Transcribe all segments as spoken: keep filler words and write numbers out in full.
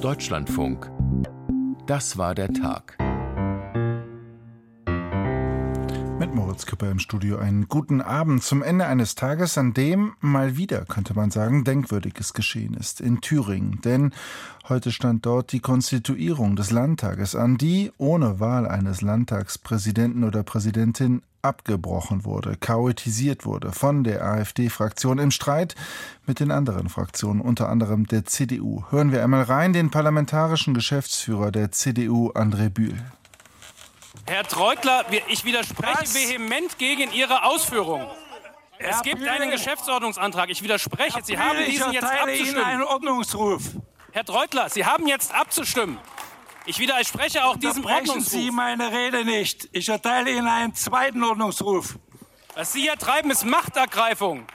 Deutschlandfunk. Das war der Tag. Mit Moritz Küpper im Studio einen guten Abend zum Ende eines Tages, an dem mal wieder, könnte man sagen, Denkwürdiges geschehen ist. In Thüringen. Denn heute stand dort die Konstituierung des Landtages an, die ohne Wahl eines Landtagspräsidenten oder Präsidentin abgebrochen wurde, chaotisiert wurde von der AfD-Fraktion im Streit mit den anderen Fraktionen, unter anderem der C D U. Hören wir einmal rein den parlamentarischen Geschäftsführer der C D U, André Bühl. Herr Treutler, ich widerspreche Was? vehement gegen Ihre Ausführungen. Es gibt Bühl. einen Geschäftsordnungsantrag. Ich widerspreche. Herr Sie haben Bühl, diesen ich jetzt erteile abzustimmen. Ihnen einen Ordnungsruf. Herr Treutler, Sie haben jetzt abzustimmen. Ich widerspreche auch diesem Ordnungsruf. Sie meine Rede nicht. Ich erteile Ihnen einen zweiten Ordnungsruf. Was Sie hier treiben, ist Machtergreifung.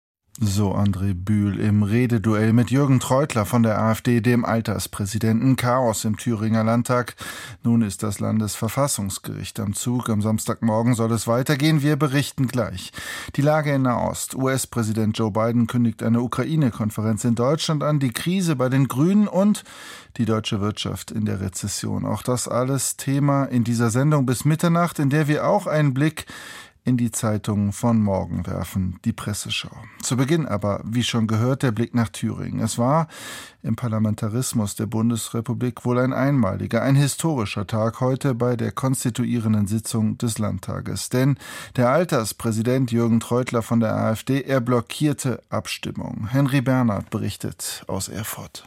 So André Bühl im Rededuell mit Jürgen Treutler von der AfD, dem Alterspräsidenten. Chaos im Thüringer Landtag. Nun ist das Landesverfassungsgericht am Zug. Am Samstagmorgen soll es weitergehen. Wir berichten gleich. Die Lage in Nahost. U S-Präsident Joe Biden kündigt eine Ukraine-Konferenz in Deutschland an. Die Krise bei den Grünen und die deutsche Wirtschaft in der Rezession. Auch das alles Thema in dieser Sendung bis Mitternacht, in der wir auch einen Blick in die Zeitungen von morgen werfen, die Presseschau. Zu Beginn aber, wie schon gehört, der Blick nach Thüringen. Es war im Parlamentarismus der Bundesrepublik wohl ein einmaliger, ein historischer Tag heute bei der konstituierenden Sitzung des Landtages. Denn der Alterspräsident Jürgen Treutler von der AfD, er blockierte Abstimmung. Henry Bernhard berichtet aus Erfurt.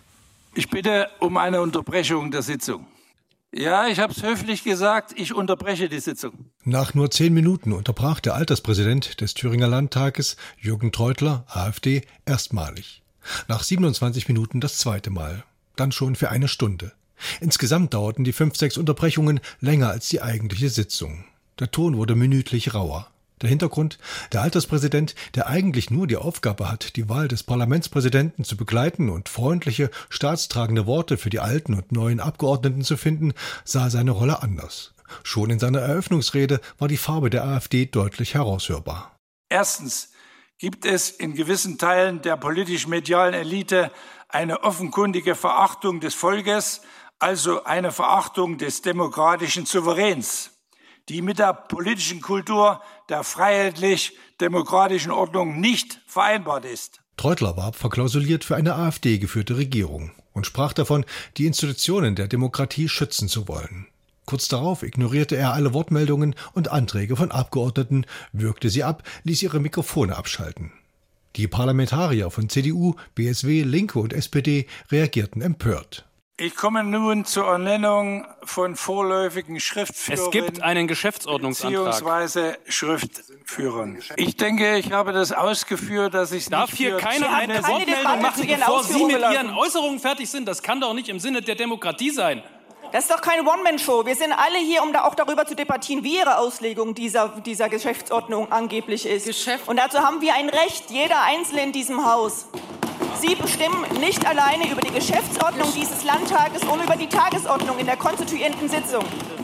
Ich bitte um eine Unterbrechung der Sitzung. Ja, ich habe es höflich gesagt, ich unterbreche die Sitzung. Nach nur zehn Minuten unterbrach der Alterspräsident des Thüringer Landtages, Jürgen Treutler, AfD, erstmalig. Nach siebenundzwanzig Minuten das zweite Mal. Dann schon für eine Stunde. Insgesamt dauerten die fünf, sechs Unterbrechungen länger als die eigentliche Sitzung. Der Ton wurde minütlich rauer. Der Hintergrund: Der Alterspräsident, der eigentlich nur die Aufgabe hat, die Wahl des Parlamentspräsidenten zu begleiten und freundliche, staatstragende Worte für die alten und neuen Abgeordneten zu finden, sah seine Rolle anders. Schon in seiner Eröffnungsrede war die Farbe der AfD deutlich heraushörbar. Erstens gibt es in gewissen Teilen der politisch-medialen Elite eine offenkundige Verachtung des Volkes, also eine Verachtung des demokratischen Souveräns, die mit der politischen Kultur der freiheitlich-demokratischen Ordnung nicht vereinbart ist. Treutler warb verklausuliert für eine AfD-geführte Regierung und sprach davon, die Institutionen der Demokratie schützen zu wollen. Kurz darauf ignorierte er alle Wortmeldungen und Anträge von Abgeordneten, würgte sie ab, ließ ihre Mikrofone abschalten. Die Parlamentarier von C D U, B S W, Linke und S P D reagierten empört. Ich komme nun zur Ernennung von vorläufigen Schriftführern. Es gibt einen Geschäftsordnungsantrag. Beziehungsweise Schriftführern. Ich denke, ich habe das ausgeführt, dass ich Darf nicht hier keine eine Wortmeldung machen, bevor Sie mit Ihren Äußerungen fertig sind? Das kann doch nicht im Sinne der Demokratie sein. Das ist doch keine One-Man-Show. Wir sind alle hier, um da auch darüber zu debattieren, wie Ihre Auslegung dieser, dieser Geschäftsordnung angeblich ist. Geschäft- Und dazu haben wir ein Recht, jeder Einzelne in diesem Haus. Sie bestimmen nicht alleine über die Geschäftsordnung dieses Landtages und über die Tagesordnung in der konstituierenden Sitzung.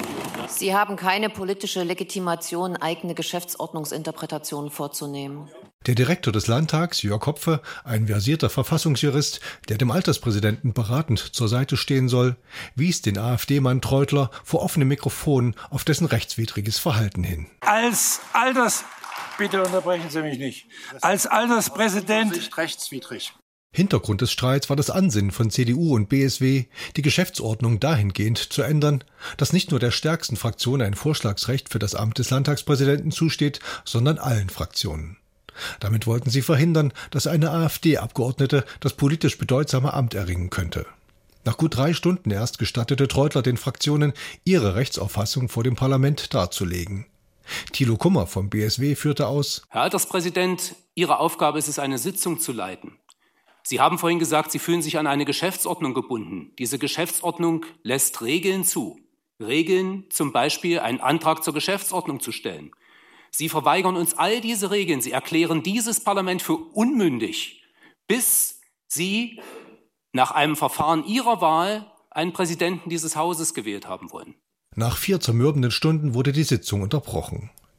Sie haben keine politische Legitimation, eigene Geschäftsordnungsinterpretationen vorzunehmen. Der Direktor des Landtags, Jörg Hopfe, ein versierter Verfassungsjurist, der dem Alterspräsidenten beratend zur Seite stehen soll, wies den AfD-Mann Treutler vor offenem Mikrofon auf dessen rechtswidriges Verhalten hin. Als Alters... Bitte unterbrechen Sie mich nicht. Als Alterspräsident... rechtswidrig. Hintergrund des Streits war das Ansinnen von C D U und B S W, die Geschäftsordnung dahingehend zu ändern, dass nicht nur der stärksten Fraktion ein Vorschlagsrecht für das Amt des Landtagspräsidenten zusteht, sondern allen Fraktionen. Damit wollten sie verhindern, dass eine AfD-Abgeordnete das politisch bedeutsame Amt erringen könnte. Nach gut drei Stunden erst gestattete Treutler den Fraktionen, ihre Rechtsauffassung vor dem Parlament darzulegen. Thilo Kummer vom B S W führte aus: Herr Alterspräsident, Ihre Aufgabe ist es, eine Sitzung zu leiten. Sie haben vorhin gesagt, Sie fühlen sich an eine Geschäftsordnung gebunden. Diese Geschäftsordnung lässt Regeln zu. Regeln, zum Beispiel einen Antrag zur Geschäftsordnung zu stellen. Sie verweigern uns all diese Regeln. Sie erklären dieses Parlament für unmündig, bis Sie nach einem Verfahren Ihrer Wahl einen Präsidenten dieses Hauses gewählt haben wollen. Nach vier zermürbenden Stunden wurde die Sitzung unterbrochen.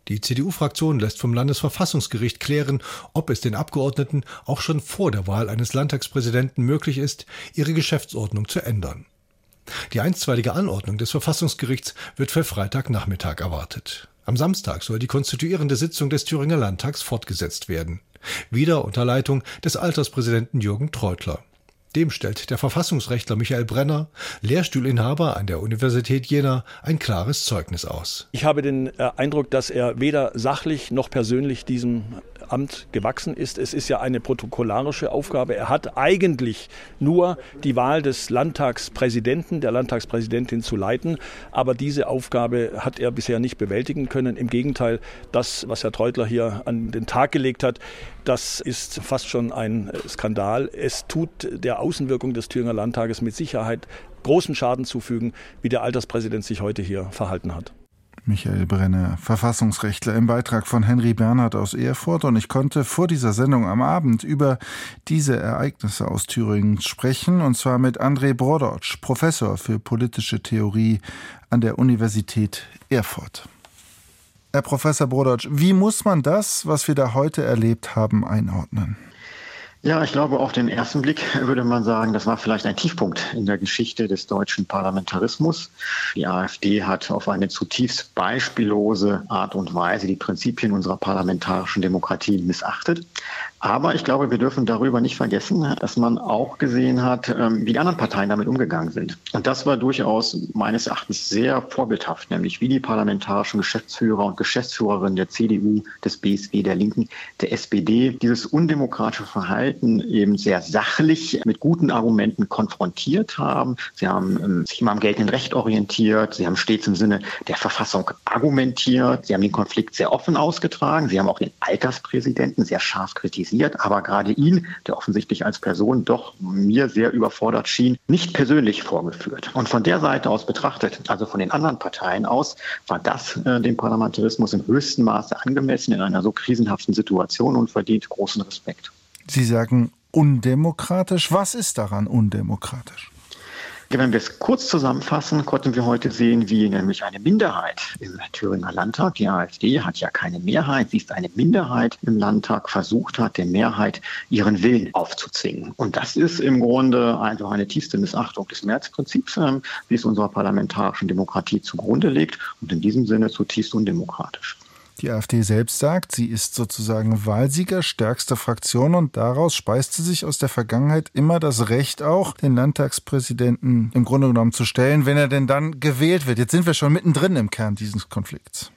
Die C D U-Fraktion lässt vom Landesverfassungsgericht klären, ob es den Abgeordneten auch schon vor der Wahl eines Landtagspräsidenten möglich ist, ihre Geschäftsordnung zu ändern. Die einstweilige Anordnung des Verfassungsgerichts wird für Freitagnachmittag erwartet. Am Samstag soll die konstituierende Sitzung des Thüringer Landtags fortgesetzt werden. Wieder unter Leitung des Alterspräsidenten Jürgen Treutler. Dem stellt der Verfassungsrechtler Michael Brenner, Lehrstuhlinhaber an der Universität Jena, ein klares Zeugnis aus. Ich habe den Eindruck, dass er weder sachlich noch persönlich diesem Amt gewachsen ist. Es ist ja eine protokollarische Aufgabe. Er hat eigentlich nur die Wahl des Landtagspräsidenten, der Landtagspräsidentin zu leiten. Aber diese Aufgabe hat er bisher nicht bewältigen können. Im Gegenteil, das, was Herr Treutler hier an den Tag gelegt hat, das ist fast schon ein Skandal. Es tut der Außenwirkung des Thüringer Landtages mit Sicherheit großen Schaden zufügen, wie der Alterspräsident sich heute hier verhalten hat. Michael Brenner, Verfassungsrechtler, im Beitrag von Henry Bernhard aus Erfurt. Und ich konnte vor dieser Sendung am Abend über diese Ereignisse aus Thüringen sprechen, und zwar mit André Brodotsch, Professor für politische Theorie an der Universität Erfurt. Herr Professor Brodotsch, wie muss man das, was wir da heute erlebt haben, einordnen? Ja, ich glaube, auf den ersten Blick würde man sagen, das war vielleicht ein Tiefpunkt in der Geschichte des deutschen Parlamentarismus. Die AfD hat auf eine zutiefst beispiellose Art und Weise die Prinzipien unserer parlamentarischen Demokratie missachtet. Aber ich glaube, wir dürfen darüber nicht vergessen, dass man auch gesehen hat, wie die anderen Parteien damit umgegangen sind. Und das war durchaus meines Erachtens sehr vorbildhaft, nämlich wie die parlamentarischen Geschäftsführer und Geschäftsführerinnen der C D U, des B S W, der Linken, der S P D dieses undemokratische Verhalten eben sehr sachlich mit guten Argumenten konfrontiert haben. Sie haben sich immer am geltenden Recht orientiert. Sie haben stets im Sinne der Verfassung argumentiert. Sie haben den Konflikt sehr offen ausgetragen. Sie haben auch den Alterspräsidenten sehr scharf kritisiert. Aber gerade ihn, der offensichtlich als Person doch mir sehr überfordert schien, nicht persönlich vorgeführt. Und von der Seite aus betrachtet, also von den anderen Parteien aus, war das äh, dem Parlamentarismus im höchsten Maße angemessen in einer so krisenhaften Situation und verdient großen Respekt. Sie sagen undemokratisch. Was ist daran undemokratisch? Wenn wir es kurz zusammenfassen, konnten wir heute sehen, wie nämlich eine Minderheit im Thüringer Landtag, die AfD hat ja keine Mehrheit, sie ist eine Minderheit im Landtag, versucht hat, der Mehrheit ihren Willen aufzuzwingen. Und das ist im Grunde einfach eine tiefste Missachtung des Mehrheitsprinzips, wie es unserer parlamentarischen Demokratie zugrunde liegt und in diesem Sinne zutiefst undemokratisch. Die AfD selbst sagt, sie ist sozusagen Wahlsieger, stärkste Fraktion, und daraus speiste sich aus der Vergangenheit immer das Recht auch, den Landtagspräsidenten im Grunde genommen zu stellen, wenn er denn dann gewählt wird. Jetzt sind wir schon mittendrin im Kern dieses Konflikts.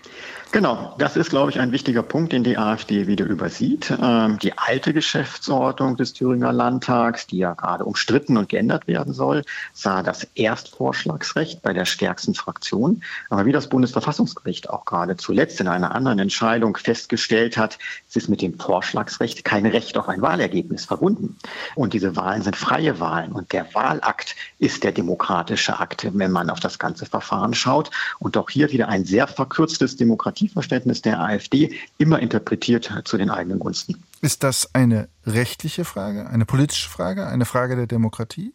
Genau, das ist, glaube ich, ein wichtiger Punkt, den die AfD wieder übersieht. Ähm, die alte Geschäftsordnung des Thüringer Landtags, die ja gerade umstritten und geändert werden soll, sah das Erstvorschlagsrecht bei der stärksten Fraktion. Aber wie das Bundesverfassungsgericht auch gerade zuletzt in einer anderen Entscheidung festgestellt hat, es ist mit dem Vorschlagsrecht kein Recht auf ein Wahlergebnis verbunden. Und diese Wahlen sind freie Wahlen. Und der Wahlakt ist der demokratische Akt, wenn man auf das ganze Verfahren schaut. Und auch hier wieder ein sehr verkürztes Demokratieverständnis der AfD, immer interpretiert zu den eigenen Gunsten. Ist das eine rechtliche Frage, eine politische Frage, eine Frage der Demokratie?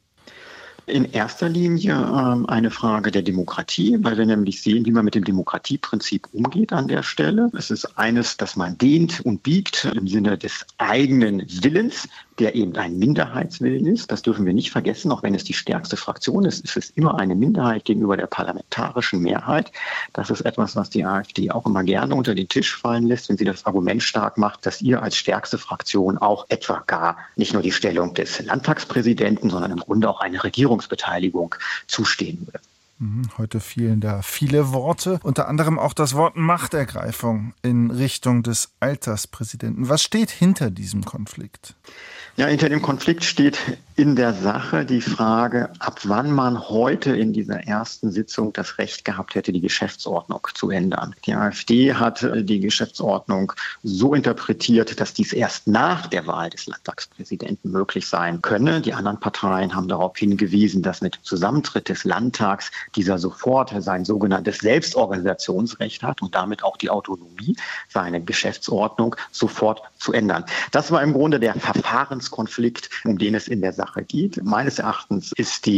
In erster Linie ähm, eine Frage der Demokratie, weil wir nämlich sehen, wie man mit dem Demokratieprinzip umgeht an der Stelle. Es ist eines, das man dehnt und biegt im Sinne des eigenen Willens, der eben ein Minderheitswillen ist. Das dürfen wir nicht vergessen, auch wenn es die stärkste Fraktion ist. Es ist immer eine Minderheit gegenüber der parlamentarischen Mehrheit. Das ist etwas, was die AfD auch immer gerne unter den Tisch fallen lässt, wenn sie das Argument stark macht, dass ihr als stärkste Fraktion auch etwa gar nicht nur die Stellung des Landtagspräsidenten, sondern im Grunde auch eine Regierungsbeteiligung zustehen würde. Heute fielen da viele Worte, unter anderem auch das Wort Machtergreifung in Richtung des Alterspräsidenten. Was steht hinter diesem Konflikt? Ja, hinter dem Konflikt steht in der Sache die Frage, ab wann man heute in dieser ersten Sitzung das Recht gehabt hätte, die Geschäftsordnung zu ändern. Die AfD hat die Geschäftsordnung so interpretiert, dass dies erst nach der Wahl des Landtagspräsidenten möglich sein könne. Die anderen Parteien haben darauf hingewiesen, dass mit dem Zusammentritt des Landtags dieser sofort sein sogenanntes Selbstorganisationsrecht hat und damit auch die Autonomie, seine Geschäftsordnung sofort zu ändern. Das war im Grunde der Verfahrenskonflikt, um den es in der Sache geht. Meines Erachtens ist die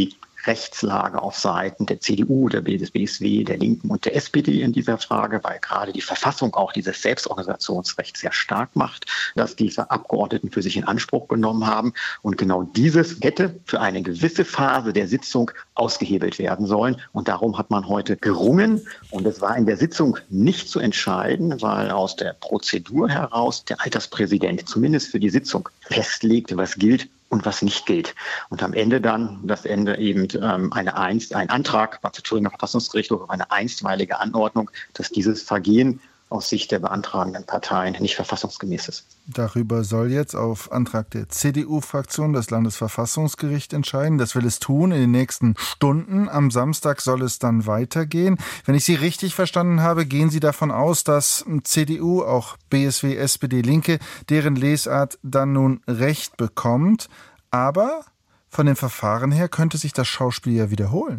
Rechtslage auf Seiten der C D U, der B S W, der Linken und der S P D in dieser Frage, weil gerade die Verfassung auch dieses Selbstorganisationsrecht sehr stark macht, das diese Abgeordneten für sich in Anspruch genommen haben. Und genau dieses hätte für eine gewisse Phase der Sitzung ausgehebelt werden sollen. Und darum hat man heute gerungen. Und es war in der Sitzung nicht zu entscheiden, weil aus der Prozedur heraus der Alterspräsident zumindest für die Sitzung festlegt, was gilt und was nicht gilt. Und am Ende dann, das Ende eben ähm, eine einst, ein Antrag beim Thüringer Verfassungsgericht auf eine einstweilige Anordnung, dass dieses Vergehen aus Sicht der beantragenden Parteien nicht verfassungsgemäß ist. Darüber soll jetzt auf Antrag der C D U-Fraktion das Landesverfassungsgericht entscheiden. Das will es tun in den nächsten Stunden. Am Samstag soll es dann weitergehen. Wenn ich Sie richtig verstanden habe, gehen Sie davon aus, dass C D U, auch B S W, S P D, Linke, deren Lesart dann nun Recht bekommt. Aber von dem Verfahren her könnte sich das Schauspiel ja wiederholen.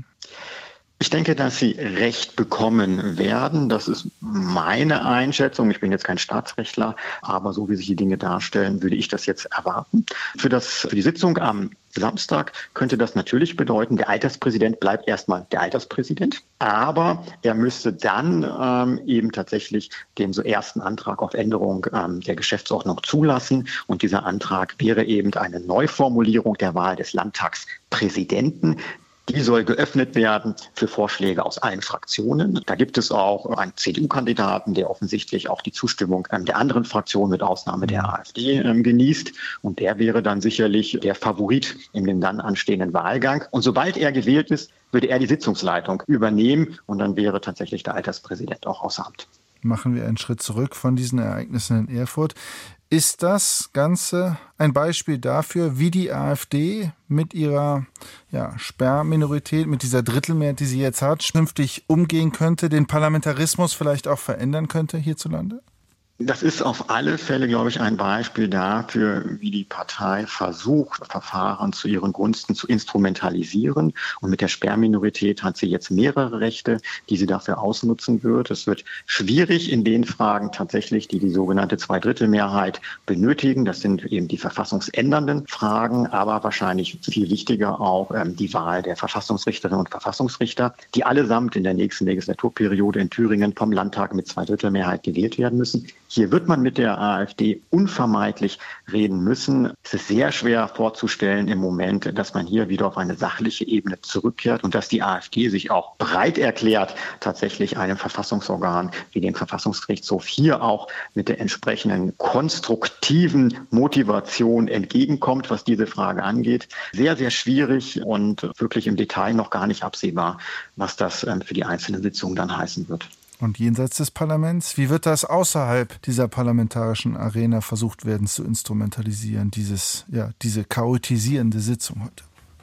Ich denke, dass sie Recht bekommen werden. Das ist meine Einschätzung. Ich bin jetzt kein Staatsrechtler, aber so wie sich die Dinge darstellen, würde ich das jetzt erwarten. Für, das, für die Sitzung am Samstag könnte das natürlich bedeuten, der Alterspräsident bleibt erstmal der Alterspräsident, aber er müsste dann ähm, eben tatsächlich den so ersten Antrag auf Änderung ähm, der Geschäftsordnung zulassen. Und dieser Antrag wäre eben eine Neuformulierung der Wahl des Landtagspräsidenten. Die soll geöffnet werden für Vorschläge aus allen Fraktionen. Da gibt es auch einen C D U-Kandidaten, der offensichtlich auch die Zustimmung der anderen Fraktionen mit Ausnahme der AfD genießt. Und der wäre dann sicherlich der Favorit in dem dann anstehenden Wahlgang. Und sobald er gewählt ist, würde er die Sitzungsleitung übernehmen. Und dann wäre tatsächlich der Alterspräsident auch außer Amt. Machen wir einen Schritt zurück von diesen Ereignissen in Erfurt. Ist das Ganze ein Beispiel dafür, wie die AfD mit ihrer ja, Sperrminorität, mit dieser Drittelmehrheit, die sie jetzt hat, künftig umgehen könnte, den Parlamentarismus vielleicht auch verändern könnte hierzulande? Das ist auf alle Fälle, glaube ich, ein Beispiel dafür, wie die Partei versucht, Verfahren zu ihren Gunsten zu instrumentalisieren. Und mit der Sperrminorität hat sie jetzt mehrere Rechte, die sie dafür ausnutzen wird. Es wird schwierig in den Fragen tatsächlich, die die sogenannte Zweidrittelmehrheit benötigen. Das sind eben die verfassungsändernden Fragen, aber wahrscheinlich viel wichtiger auch ähm, die Wahl der Verfassungsrichterinnen und Verfassungsrichter, die allesamt in der nächsten Legislaturperiode in Thüringen vom Landtag mit Zweidrittelmehrheit gewählt werden müssen. Hier wird man mit der AfD unvermeidlich reden müssen. Es ist sehr schwer vorzustellen im Moment, dass man hier wieder auf eine sachliche Ebene zurückkehrt und dass die AfD sich auch bereit erklärt, tatsächlich einem Verfassungsorgan wie dem Verfassungsgerichtshof hier auch mit der entsprechenden konstruktiven Motivation entgegenkommt, was diese Frage angeht. Sehr, sehr schwierig und wirklich im Detail noch gar nicht absehbar, was das für die einzelnen Sitzungen dann heißen wird. Und jenseits des Parlaments, wie wird das außerhalb dieser parlamentarischen Arena versucht werden zu instrumentalisieren, dieses, ja, diese chaotisierende Sitzung heute?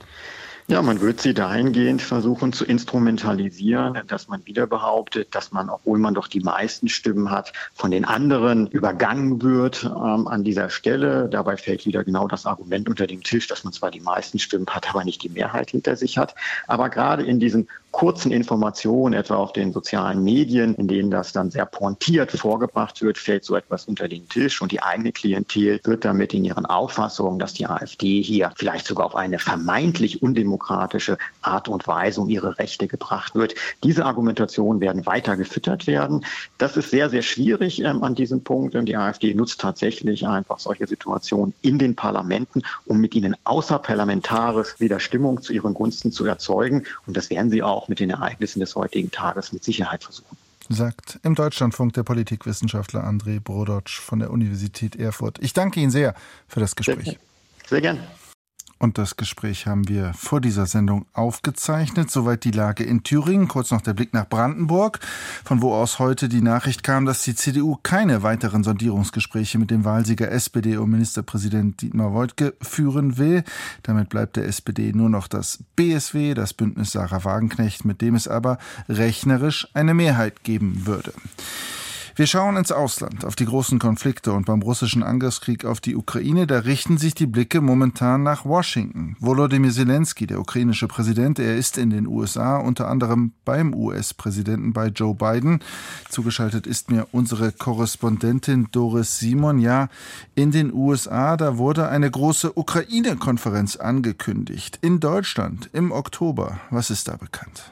Ja, man wird sie dahingehend versuchen zu instrumentalisieren, dass man wieder behauptet, dass man, obwohl man doch die meisten Stimmen hat, von den anderen übergangen wird ähm, an dieser Stelle. Dabei fällt wieder genau das Argument unter den Tisch, dass man zwar die meisten Stimmen hat, aber nicht die Mehrheit hinter sich hat. Aber gerade in diesen kurzen Informationen, etwa auf den sozialen Medien, in denen das dann sehr pointiert vorgebracht wird, fällt so etwas unter den Tisch und die eigene Klientel wird damit in ihren Auffassungen, dass die AfD hier vielleicht sogar auf eine vermeintlich undemokratische Art und Weise um ihre Rechte gebracht wird. Diese Argumentationen werden weiter gefüttert werden. Das ist sehr, sehr schwierig ähm, an diesem Punkt. Die AfD nutzt tatsächlich einfach solche Situationen in den Parlamenten, um mit ihnen außerparlamentarisch wieder Stimmung zu ihren Gunsten zu erzeugen. Und das werden sie auch mit den Ereignissen des heutigen Tages mit Sicherheit versuchen. Sagt im Deutschlandfunk der Politikwissenschaftler André Brodotsch von der Universität Erfurt. Ich danke Ihnen sehr für das Gespräch. Sehr, sehr gern. Und das Gespräch haben wir vor dieser Sendung aufgezeichnet. Soweit die Lage in Thüringen. Kurz noch der Blick nach Brandenburg, von wo aus heute die Nachricht kam, dass die C D U keine weiteren Sondierungsgespräche mit dem Wahlsieger S P D und Ministerpräsident Dietmar Woidke führen will. Damit bleibt der S P D nur noch das B S W, das Bündnis Sarah Wagenknecht, mit dem es aber rechnerisch eine Mehrheit geben würde. Wir schauen ins Ausland, auf die großen Konflikte und beim russischen Angriffskrieg auf die Ukraine. Da richten sich die Blicke momentan nach Washington. Volodymyr Zelensky, der ukrainische Präsident, er ist in den U S A, unter anderem beim U S-Präsidenten, bei Joe Biden. Zugeschaltet ist mir unsere Korrespondentin Doris Simon. Ja, in den U S A, da wurde eine große Ukraine-Konferenz angekündigt. In Deutschland im Oktober. Was ist da bekannt?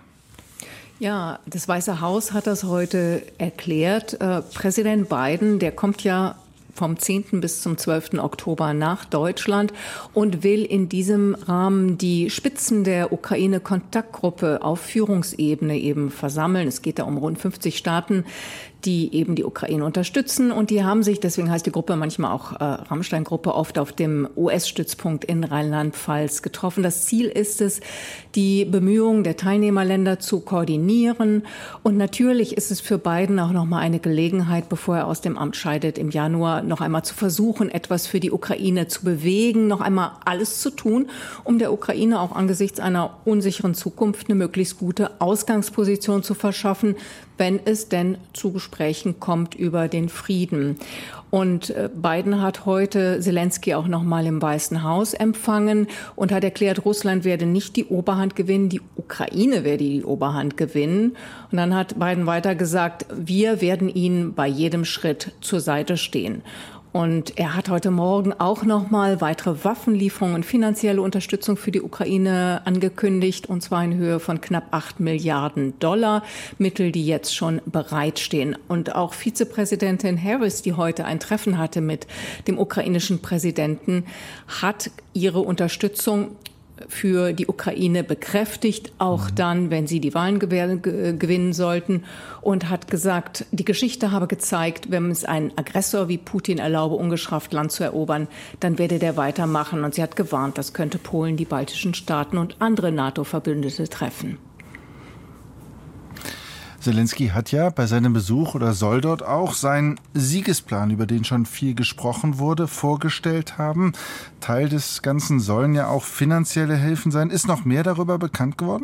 Ja, das Weiße Haus hat das heute erklärt. Äh, Präsident Biden, der kommt ja vom zehnten bis zum zwölften Oktober nach Deutschland und will in diesem Rahmen die Spitzen der Ukraine-Kontaktgruppe auf Führungsebene eben versammeln. Es geht da um rund fünfzig Staaten, die eben die Ukraine unterstützen. Und die haben sich, deswegen heißt die Gruppe manchmal auch äh, Rammstein-Gruppe, oft auf dem U S-Stützpunkt in Rheinland-Pfalz getroffen. Das Ziel ist es, die Bemühungen der Teilnehmerländer zu koordinieren. Und natürlich ist es für Biden auch noch mal eine Gelegenheit, bevor er aus dem Amt scheidet im Januar, noch einmal zu versuchen, etwas für die Ukraine zu bewegen, noch einmal alles zu tun, um der Ukraine auch angesichts einer unsicheren Zukunft eine möglichst gute Ausgangsposition zu verschaffen, wenn es denn zu Gesprächen kommt über den Frieden. Und Biden hat heute Zelensky auch noch mal im Weißen Haus empfangen und hat erklärt, Russland werde nicht die Oberhand gewinnen, die Ukraine werde die Oberhand gewinnen. Und dann hat Biden weiter gesagt, wir werden ihnen bei jedem Schritt zur Seite stehen. Und er hat heute Morgen auch noch mal weitere Waffenlieferungen und finanzielle Unterstützung für die Ukraine angekündigt, und zwar in Höhe von knapp acht Milliarden Dollar, Mittel, die jetzt schon bereitstehen. Und auch Vizepräsidentin Harris, die heute ein Treffen hatte mit dem ukrainischen Präsidenten, hat ihre Unterstützung für die Ukraine bekräftigt, auch dann, wenn sie die Wahlen gewinnen sollten, und hat gesagt, die Geschichte habe gezeigt, wenn es einen Aggressor wie Putin erlaube, ungestraft Land zu erobern, dann werde der weitermachen. Und sie hat gewarnt, das könnte Polen, die baltischen Staaten und andere NATO-Verbündete treffen. Zelensky hat ja bei seinem Besuch oder soll dort auch seinen Siegesplan, über den schon viel gesprochen wurde, vorgestellt haben. Teil des Ganzen sollen ja auch finanzielle Hilfen sein. Ist noch mehr darüber bekannt geworden?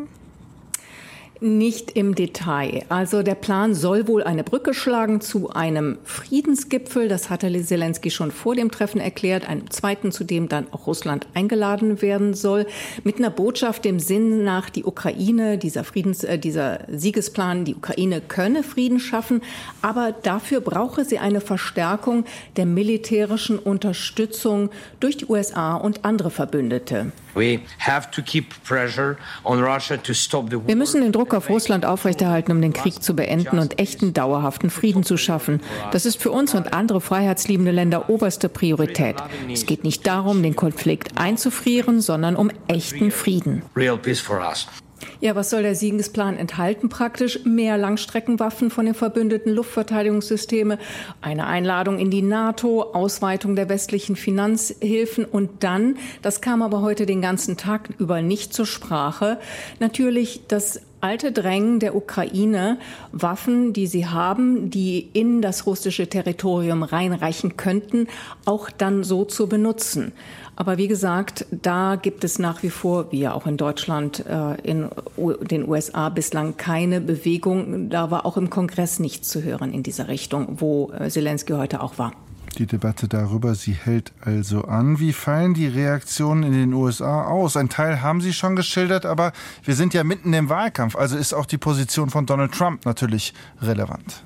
Nicht im Detail. Also der Plan soll wohl eine Brücke schlagen zu einem Friedensgipfel. Das hatte Zelensky schon vor dem Treffen erklärt. Einem zweiten, zu dem dann auch Russland eingeladen werden soll. Mit einer Botschaft dem Sinn nach, die Ukraine, dieser Friedens, äh, dieser Siegesplan, die Ukraine könne Frieden schaffen. Aber dafür brauche sie eine Verstärkung der militärischen Unterstützung durch die U S A und andere Verbündete. We have to keep pressure on Russia to stop the war. Wir müssen den Druck auf Russland aufrechterhalten, um den Krieg zu beenden und echten, dauerhaften Frieden zu schaffen. Das ist für uns und andere freiheitsliebende Länder oberste Priorität. Es geht nicht darum, den Konflikt einzufrieren, sondern um echten Frieden. Real peace for us. Ja, was soll der Siegesplan enthalten praktisch? Mehr Langstreckenwaffen von den verbündeten Luftverteidigungssysteme, eine Einladung in die NATO, Ausweitung der westlichen Finanzhilfen und dann, das kam aber heute den ganzen Tag über nicht zur Sprache, natürlich das alte Drängen der Ukraine, Waffen, die sie haben, die in das russische Territorium reinreichen könnten, auch dann so zu benutzen. Aber wie gesagt, da gibt es nach wie vor, wie ja auch in Deutschland, in den U S A bislang keine Bewegung. Da war auch im Kongress nichts zu hören in dieser Richtung, wo Zelensky heute auch war. Die Debatte darüber, sie hält also an. Wie fallen die Reaktionen in den U S A aus? Ein Teil haben Sie schon geschildert, aber wir sind ja mitten im Wahlkampf. Also ist auch die Position von Donald Trump natürlich relevant.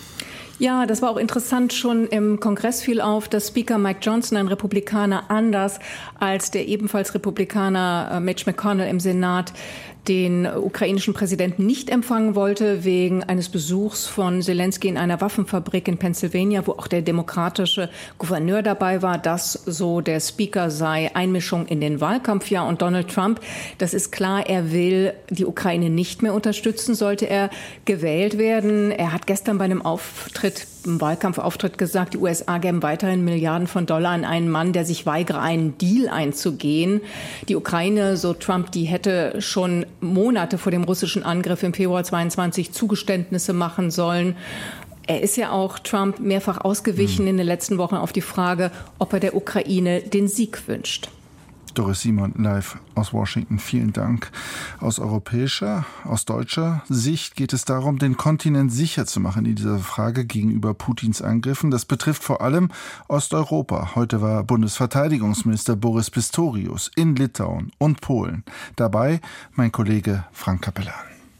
Ja, das war auch interessant. Schon im Kongress fiel auf, dass Speaker Mike Johnson, ein Republikaner, anders als der ebenfalls Republikaner Mitch McConnell im Senat, den ukrainischen Präsidenten nicht empfangen wollte, wegen eines Besuchs von Zelensky in einer Waffenfabrik in Pennsylvania, wo auch der demokratische Gouverneur dabei war. Das, so der Speaker, sei Einmischung in den Wahlkampf. Ja, und Donald Trump, das ist klar, er will die Ukraine nicht mehr unterstützen, sollte er gewählt werden. Er hat gestern bei einem Auftritt, im Wahlkampfauftritt gesagt, die U S A geben weiterhin Milliarden von Dollar an einen Mann, der sich weigere, einen Deal einzugehen. Die Ukraine, so Trump, die hätte schon Monate vor dem russischen Angriff im Februar zweiundzwanzig Zugeständnisse machen sollen. Er ist ja auch, Trump, mehrfach ausgewichen in den letzten Wochen auf die Frage, ob er der Ukraine den Sieg wünscht. Doris Simon live aus Washington. Vielen Dank. Aus europäischer, aus deutscher Sicht geht es darum, den Kontinent sicher zu machen in dieser Frage gegenüber Putins Angriffen. Das betrifft vor allem Osteuropa. Heute war Bundesverteidigungsminister Boris Pistorius in Litauen und Polen. Dabei mein Kollege Frank Capellan.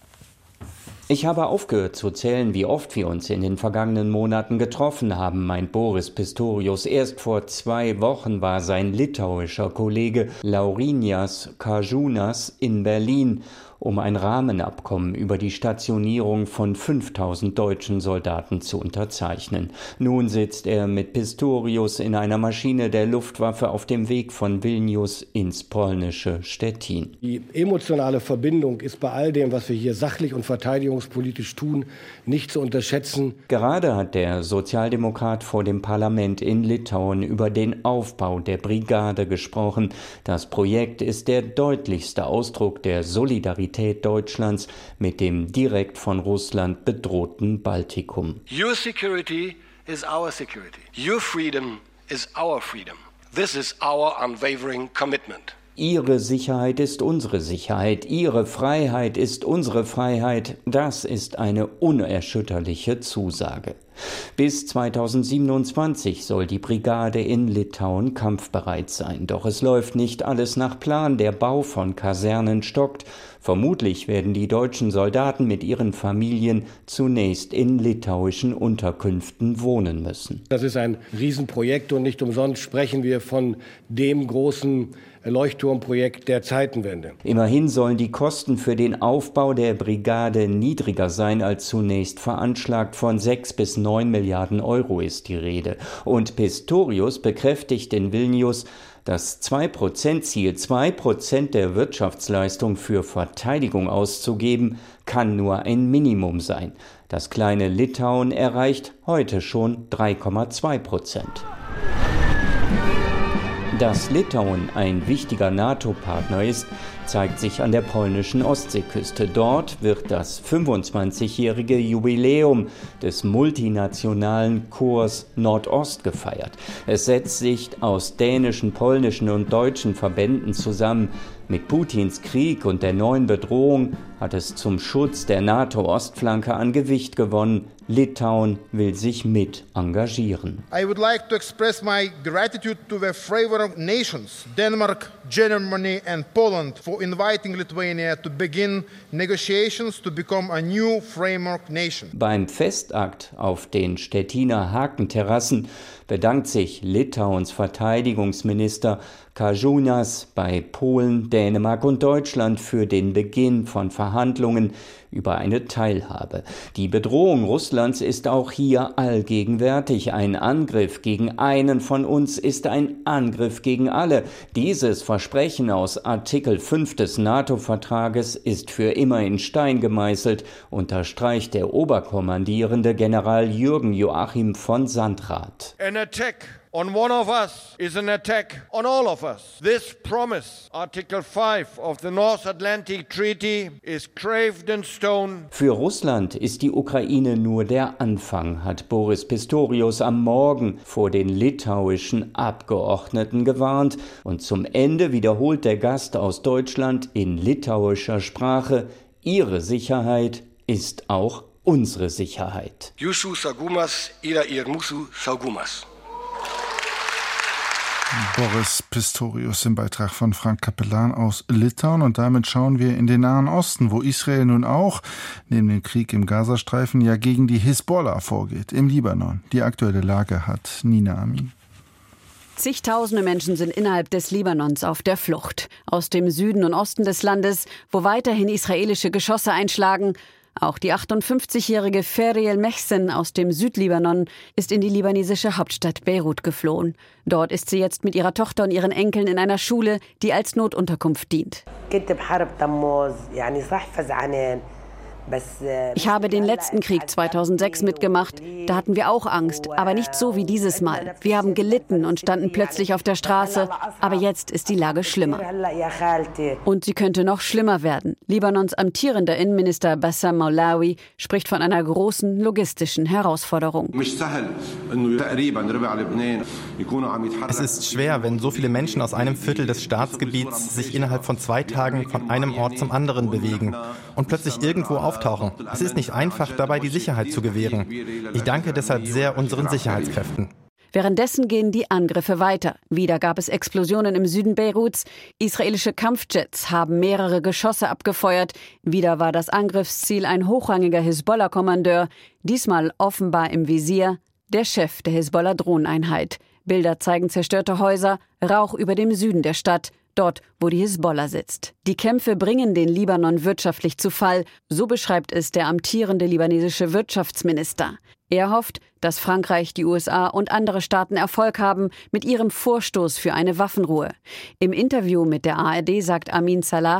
Ich habe aufgehört zu zählen, wie oft wir uns in den vergangenen Monaten getroffen haben, meint Boris Pistorius. Erst vor zwei Wochen war sein litauischer Kollege Laurynas Kasčiūnas in Berlin, um ein Rahmenabkommen über die Stationierung von fünftausend deutschen Soldaten zu unterzeichnen. Nun sitzt er mit Pistorius in einer Maschine der Luftwaffe auf dem Weg von Vilnius ins polnische Stettin. Die emotionale Verbindung ist bei all dem, was wir hier sachlich und verteidigungspolitisch tun, nicht zu unterschätzen. Gerade hat der Sozialdemokrat vor dem Parlament in Litauen über den Aufbau der Brigade gesprochen. Das Projekt ist der deutlichste Ausdruck der Solidarität Deutschlands mit dem direkt von Russland bedrohten Baltikum. Your security is our security. Your freedom is our freedom. This is our unwavering commitment. Ihre Sicherheit ist unsere Sicherheit, Ihre Freiheit ist unsere Freiheit. Das ist eine unerschütterliche Zusage. Bis zweitausendsiebenundzwanzig soll die Brigade in Litauen kampfbereit sein. Doch es läuft nicht alles nach Plan. Der Bau von Kasernen stockt. Vermutlich werden die deutschen Soldaten mit ihren Familien zunächst in litauischen Unterkünften wohnen müssen. Das ist ein Riesenprojekt und nicht umsonst sprechen wir von dem großen Leuchtturmprojekt der Zeitenwende. Immerhin sollen die Kosten für den Aufbau der Brigade niedriger sein als zunächst veranschlagt. Von sechs bis neun Milliarden Euro ist die Rede. Und Pistorius bekräftigt in Vilnius, das zwei Prozent Ziel, zwei Prozent der Wirtschaftsleistung für Verteidigung auszugeben, kann nur ein Minimum sein. Das kleine Litauen erreicht heute schon drei Komma zwei Prozent. Dass Litauen ein wichtiger NATO-Partner ist, zeigt sich an der polnischen Ostseeküste. Dort wird das fünfundzwanzigjährige Jubiläum des multinationalen Korps Nordost gefeiert. Es setzt sich aus dänischen, polnischen und deutschen Verbänden zusammen. Mit Putins Krieg und der neuen Bedrohung hat es zum Schutz der NATO-Ostflanke an Gewicht gewonnen. Litauen will sich mit engagieren. I would like to express my gratitude to the favoring nations, Denmark, Germany and Poland, for inviting Lithuania to begin negotiations to become a new framework nation. Beim Festakt auf den Stettiner Hakenterrassen bedankt sich Litauens Verteidigungsminister Kasčiūnas bei Polen, Dänemark und Deutschland für den Beginn von Verhandlungen über eine Teilhabe. Die Bedrohung Russlands ist auch hier allgegenwärtig. Ein Angriff gegen einen von uns ist ein Angriff gegen alle. Dieses Versprechen aus Artikel fünf des NATO-Vertrages ist für immer in Stein gemeißelt, unterstreicht der Oberkommandierende General Jürgen Joachim von Sandrath. An attack on one of us is an attack on all of us. This promise, Article five of the North Atlantic Treaty, is carved in stone. Für Russland ist die Ukraine nur der Anfang, hat Boris Pistorius am Morgen vor den litauischen Abgeordneten gewarnt. Und zum Ende wiederholt der Gast aus Deutschland in litauischer Sprache: Ihre Sicherheit ist auch unsere Sicherheit. Jūsų saugumas yra ir mūsų saugumas. Boris Pistorius im Beitrag von Frank Capellan aus Litauen. Und damit schauen wir in den Nahen Osten, wo Israel nun auch neben dem Krieg im Gazastreifen ja gegen die Hisbollah vorgeht, im Libanon. Die aktuelle Lage hat Nina Amin. Zigtausende Menschen sind innerhalb des Libanons auf der Flucht. Aus dem Süden und Osten des Landes, wo weiterhin israelische Geschosse einschlagen. Auch die achtundfünfzigjährige Feriel Mehsen aus dem Südlibanon ist in die libanesische Hauptstadt Beirut geflohen. Dort ist sie jetzt mit ihrer Tochter und ihren Enkeln in einer Schule, die als Notunterkunft dient. Ich habe den letzten Krieg zweitausendsechs mitgemacht. Da hatten wir auch Angst, aber nicht so wie dieses Mal. Wir haben gelitten und standen plötzlich auf der Straße. Aber jetzt ist die Lage schlimmer. Und sie könnte noch schlimmer werden. Libanons amtierender Innenminister Bassam Maulawi spricht von einer großen logistischen Herausforderung. Es ist schwer, wenn so viele Menschen aus einem Viertel des Staatsgebiets sich innerhalb von zwei Tagen von einem Ort zum anderen bewegen und plötzlich irgendwo auftauchen. Es ist nicht einfach, dabei die Sicherheit zu gewähren. Ich danke deshalb sehr unseren Sicherheitskräften. Währenddessen gehen die Angriffe weiter. Wieder gab es Explosionen im Süden Beiruts. Israelische Kampfjets haben mehrere Geschosse abgefeuert. Wieder war das Angriffsziel ein hochrangiger Hisbollah-Kommandeur. Diesmal offenbar im Visier der Chef der Hisbollah-Drohneneinheit. Bilder zeigen zerstörte Häuser, Rauch über dem Süden der Stadt, dort, wo die Hisbollah sitzt. Die Kämpfe bringen den Libanon wirtschaftlich zu Fall, so beschreibt es der amtierende libanesische Wirtschaftsminister. Er hofft, dass Frankreich, die U S A und andere Staaten Erfolg haben mit ihrem Vorstoß für eine Waffenruhe. Im Interview mit der A R D sagt Amin Salah: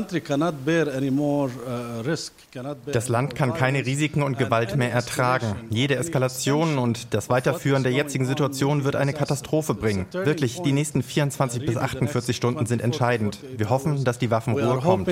Das Land kann keine Risiken und Gewalt mehr ertragen. Jede Eskalation und das Weiterführen der jetzigen Situation wird eine Katastrophe bringen. Wirklich, die nächsten vierundzwanzig bis achtundvierzig Stunden sind entscheidend. Wir hoffen, dass die Waffenruhe kommt.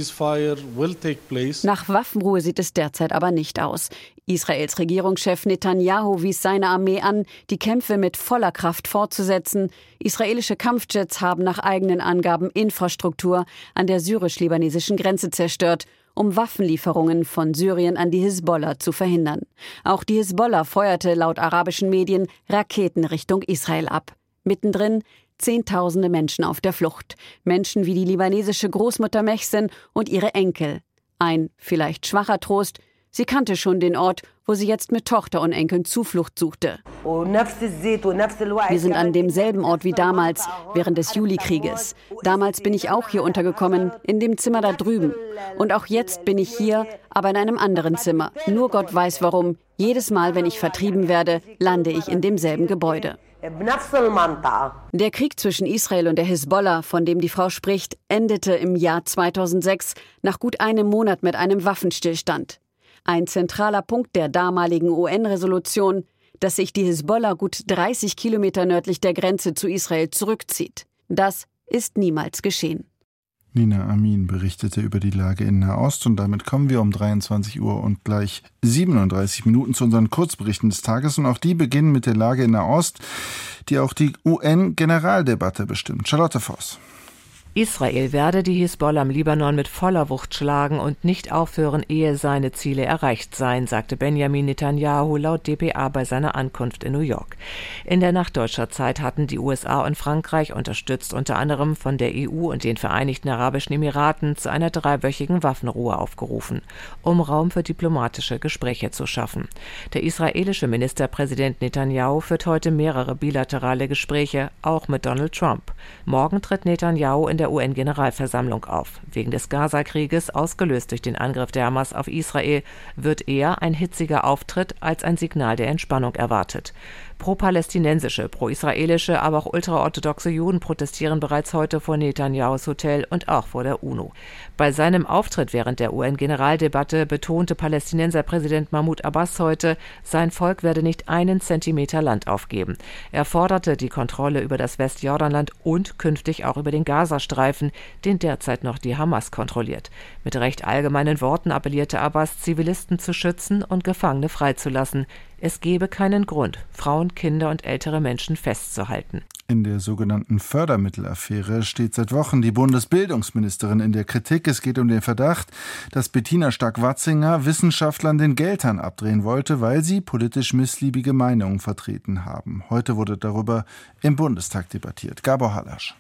Nach Waffenruhe sieht es derzeit aber nicht aus. Israels Regierungschef Netanyahu wies seine Armee an, die Kämpfe mit voller Kraft fortzusetzen. Israelische Kampfjets haben nach eigenen Angaben Infrastruktur an der syrisch-libanesischen Grenze zerstört, um Waffenlieferungen von Syrien an die Hisbollah zu verhindern. Auch die Hisbollah feuerte laut arabischen Medien Raketen Richtung Israel ab. Mittendrin Zehntausende Menschen auf der Flucht. Menschen wie die libanesische Großmutter Mehsen und ihre Enkel. Ein vielleicht schwacher Trost: Sie kannte schon den Ort, wo sie jetzt mit Tochter und Enkeln Zuflucht suchte. Wir sind an demselben Ort wie damals, während des Julikrieges. Damals bin ich auch hier untergekommen, in dem Zimmer da drüben. Und auch jetzt bin ich hier, aber in einem anderen Zimmer. Nur Gott weiß warum. Jedes Mal, wenn ich vertrieben werde, lande ich in demselben Gebäude. Der Krieg zwischen Israel und der Hisbollah, von dem die Frau spricht, endete im Jahr zweitausendsechs nach gut einem Monat mit einem Waffenstillstand. Ein zentraler Punkt der damaligen U N-Resolution, dass sich die Hisbollah gut dreißig Kilometer nördlich der Grenze zu Israel zurückzieht. Das ist niemals geschehen. Nina Amin berichtete über die Lage in Nahost und damit kommen wir um dreiundzwanzig Uhr und gleich siebenunddreißig Minuten zu unseren Kurzberichten des Tages und auch die beginnen mit der Lage in Nahost, die auch die U N-Generaldebatte bestimmt. Charlotte Voss. Israel werde die Hisbollah im Libanon mit voller Wucht schlagen und nicht aufhören, ehe seine Ziele erreicht seien, sagte Benjamin Netanyahu laut D P A bei seiner Ankunft in New York. In der Nacht deutscher Zeit hatten die U S A und Frankreich, unterstützt unter anderem von der E U und den Vereinigten Arabischen Emiraten, zu einer dreiwöchigen Waffenruhe aufgerufen, um Raum für diplomatische Gespräche zu schaffen. Der israelische Ministerpräsident Netanyahu führt heute mehrere bilaterale Gespräche, auch mit Donald Trump. Morgen tritt Netanyahu in der U N-Generalversammlung auf. Wegen des Gaza-Krieges, ausgelöst durch den Angriff der Hamas auf Israel, wird eher ein hitziger Auftritt als ein Signal der Entspannung erwartet. Pro-palästinensische, pro-israelische, aber auch ultraorthodoxe Juden protestieren bereits heute vor Netanyahus Hotel und auch vor der UNO. Bei seinem Auftritt während der U N-Generaldebatte betonte Palästinenserpräsident Mahmoud Abbas heute, sein Volk werde nicht einen Zentimeter Land aufgeben. Er forderte die Kontrolle über das Westjordanland und künftig auch über den Gazastreifen, den derzeit noch die Hamas kontrolliert. Mit recht allgemeinen Worten appellierte Abbas, Zivilisten zu schützen und Gefangene freizulassen. Es gebe keinen Grund, Frauen, Kinder und ältere Menschen festzuhalten. In der sogenannten Fördermittelaffäre steht seit Wochen die Bundesbildungsministerin in der Kritik. Es geht um den Verdacht, dass Bettina Stark-Watzinger Wissenschaftlern den Geldhahn abdrehen wollte, weil sie politisch missliebige Meinungen vertreten haben. Heute wurde darüber im Bundestag debattiert. Gabor Halasch.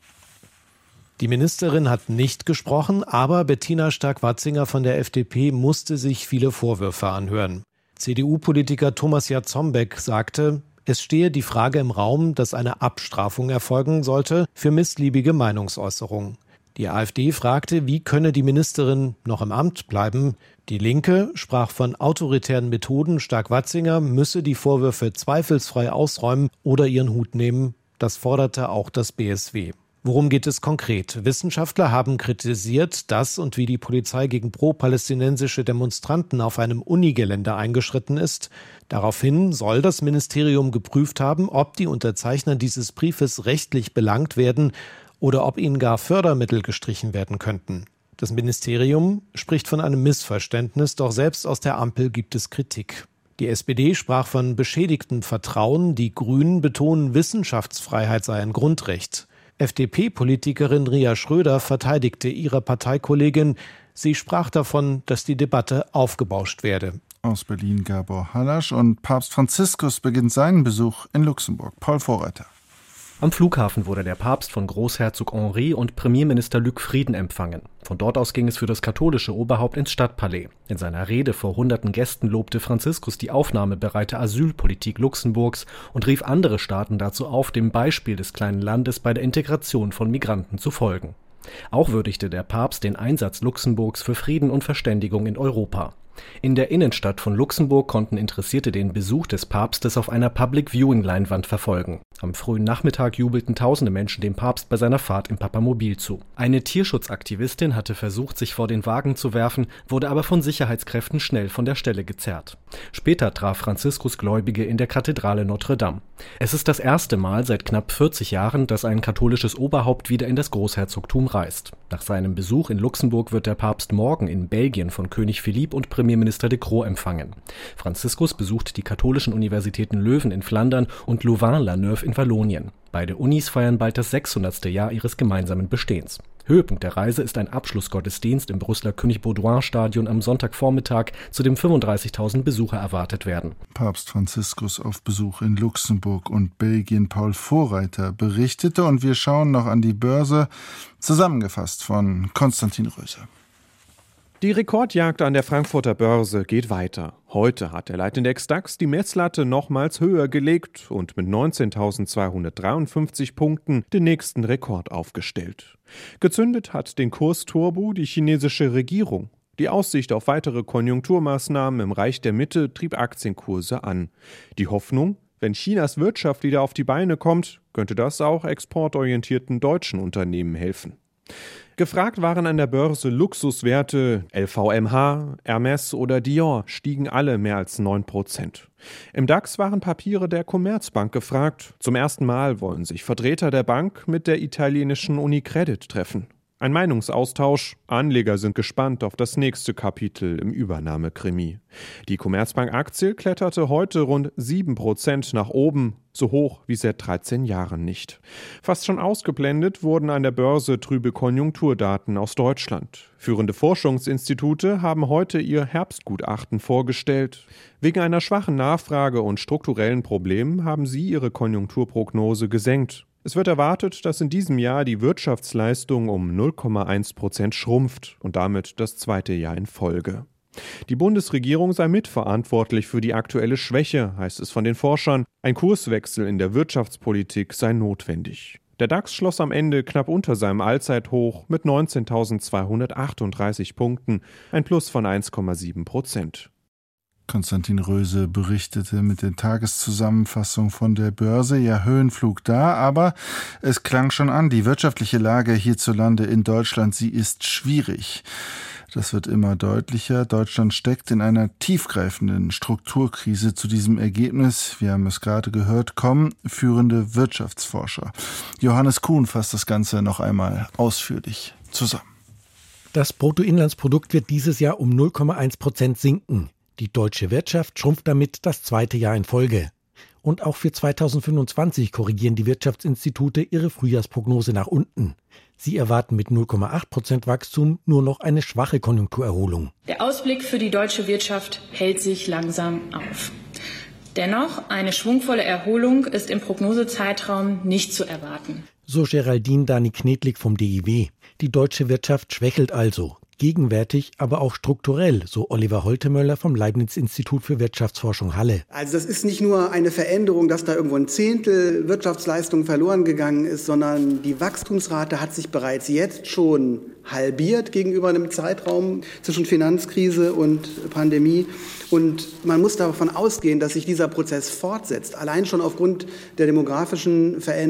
Die Ministerin hat nicht gesprochen, aber Bettina Stark-Watzinger von der F D P musste sich viele Vorwürfe anhören. C D U-Politiker Thomas Jarzombeck sagte, es stehe die Frage im Raum, dass eine Abstrafung erfolgen sollte für missliebige Meinungsäußerungen. Die AfD fragte, wie könne die Ministerin noch im Amt bleiben. Die Linke sprach von autoritären Methoden. Stark-Watzinger müsse die Vorwürfe zweifelsfrei ausräumen oder ihren Hut nehmen. Das forderte auch das B S W. Worum geht es konkret? Wissenschaftler haben kritisiert, dass und wie die Polizei gegen pro-palästinensische Demonstranten auf einem Unigelände eingeschritten ist. Daraufhin soll das Ministerium geprüft haben, ob die Unterzeichner dieses Briefes rechtlich belangt werden oder ob ihnen gar Fördermittel gestrichen werden könnten. Das Ministerium spricht von einem Missverständnis, doch selbst aus der Ampel gibt es Kritik. Die S P D sprach von beschädigtem Vertrauen, die Grünen betonen, Wissenschaftsfreiheit sei ein Grundrecht. F D P-Politikerin Ria Schröder verteidigte ihre Parteikollegin. Sie sprach davon, dass die Debatte aufgebauscht werde. Aus Berlin Gabor Halasch und Papst Franziskus beginnt seinen Besuch in Luxemburg. Paul Vorreiter. Am Flughafen wurde der Papst von Großherzog Henri und Premierminister Luc Frieden empfangen. Von dort aus ging es für das katholische Oberhaupt ins Stadtpalais. In seiner Rede vor hunderten Gästen lobte Franziskus die aufnahmebereite Asylpolitik Luxemburgs und rief andere Staaten dazu auf, dem Beispiel des kleinen Landes bei der Integration von Migranten zu folgen. Auch würdigte der Papst den Einsatz Luxemburgs für Frieden und Verständigung in Europa. In der Innenstadt von Luxemburg konnten Interessierte den Besuch des Papstes auf einer Public-Viewing-Leinwand verfolgen. Am frühen Nachmittag jubelten tausende Menschen dem Papst bei seiner Fahrt im Papamobil zu. Eine Tierschutzaktivistin hatte versucht, sich vor den Wagen zu werfen, wurde aber von Sicherheitskräften schnell von der Stelle gezerrt. Später traf Franziskus Gläubige in der Kathedrale Notre Dame. Es ist das erste Mal seit knapp vierzig Jahren, dass ein katholisches Oberhaupt wieder in das Großherzogtum reist. Nach seinem Besuch in Luxemburg wird der Papst morgen in Belgien von König Philipp und Premierminister De Croo empfangen. Franziskus besucht die katholischen Universitäten Leuven in Flandern und Louvain-la-Neuve in Wallonien. Beide Unis feiern bald das sechshundertste Jahr ihres gemeinsamen Bestehens. Höhepunkt der Reise ist ein Abschlussgottesdienst im Brüsseler König-Baudouin-Stadion am Sonntagvormittag, zu dem fünfunddreißigtausend Besucher erwartet werden. Papst Franziskus auf Besuch in Luxemburg und Belgien. Paul Vorreiter berichtete und wir schauen noch an die Börse, zusammengefasst von Konstantin Röse. Die Rekordjagd an der Frankfurter Börse geht weiter. Heute hat der Leitindex DAX die Messlatte nochmals höher gelegt und mit neunzehntausendzweihundertdreiundfünfzig Punkten den nächsten Rekord aufgestellt. Gezündet hat den Kursturbo die chinesische Regierung. Die Aussicht auf weitere Konjunkturmaßnahmen im Reich der Mitte trieb Aktienkurse an. Die Hoffnung, wenn Chinas Wirtschaft wieder auf die Beine kommt, könnte das auch exportorientierten deutschen Unternehmen helfen. Gefragt waren an der Börse Luxuswerte, L V M H, Hermès oder Dior stiegen alle mehr als neun Prozent. Im DAX waren Papiere der Commerzbank gefragt. Zum ersten Mal wollen sich Vertreter der Bank mit der italienischen Unicredit treffen. Ein Meinungsaustausch. Anleger sind gespannt auf das nächste Kapitel im Übernahmekrimi. Die Commerzbank-Aktie kletterte heute rund sieben Prozent nach oben, so hoch wie seit dreizehn Jahren nicht. Fast schon ausgeblendet wurden an der Börse trübe Konjunkturdaten aus Deutschland. Führende Forschungsinstitute haben heute ihr Herbstgutachten vorgestellt. Wegen einer schwachen Nachfrage und strukturellen Problemen haben sie ihre Konjunkturprognose gesenkt. Es wird erwartet, dass in diesem Jahr die Wirtschaftsleistung um null Komma eins Prozent schrumpft und damit das zweite Jahr in Folge. Die Bundesregierung sei mitverantwortlich für die aktuelle Schwäche, heißt es von den Forschern. Ein Kurswechsel in der Wirtschaftspolitik sei notwendig. Der DAX schloss am Ende knapp unter seinem Allzeithoch mit neunzehntausendzweihundertachtunddreißig Punkten, ein Plus von eins Komma sieben Prozent. Konstantin Röse berichtete mit der Tageszusammenfassung von der Börse. Ja, Höhenflug da, aber es klang schon an, die wirtschaftliche Lage hierzulande in Deutschland, sie ist schwierig. Das wird immer deutlicher. Deutschland steckt in einer tiefgreifenden Strukturkrise. Zu diesem Ergebnis, wir haben es gerade gehört, kommen führende Wirtschaftsforscher. Johannes Kuhn fasst das Ganze noch einmal ausführlich zusammen. Das Bruttoinlandsprodukt wird dieses Jahr um null Komma eins Prozent sinken. Die deutsche Wirtschaft schrumpft damit das zweite Jahr in Folge. Und auch für zweitausendfünfundzwanzig korrigieren die Wirtschaftsinstitute ihre Frühjahrsprognose nach unten. Sie erwarten mit null Komma acht Prozent Wachstum nur noch eine schwache Konjunkturerholung. Der Ausblick für die deutsche Wirtschaft hält sich langsam auf. Dennoch, eine schwungvolle Erholung ist im Prognosezeitraum nicht zu erwarten. So Geraldine Dani-Knedlik vom D I W. Die deutsche Wirtschaft schwächelt also. Gegenwärtig, aber auch strukturell, so Oliver Holtemöller vom Leibniz-Institut für Wirtschaftsforschung Halle. Also das ist nicht nur eine Veränderung, dass da irgendwo ein Zehntel Wirtschaftsleistung verloren gegangen ist, sondern die Wachstumsrate hat sich bereits jetzt schon halbiert gegenüber einem Zeitraum zwischen Finanzkrise und Pandemie. Und man muss davon ausgehen, dass sich dieser Prozess fortsetzt, allein schon aufgrund der demografischen Veränderung.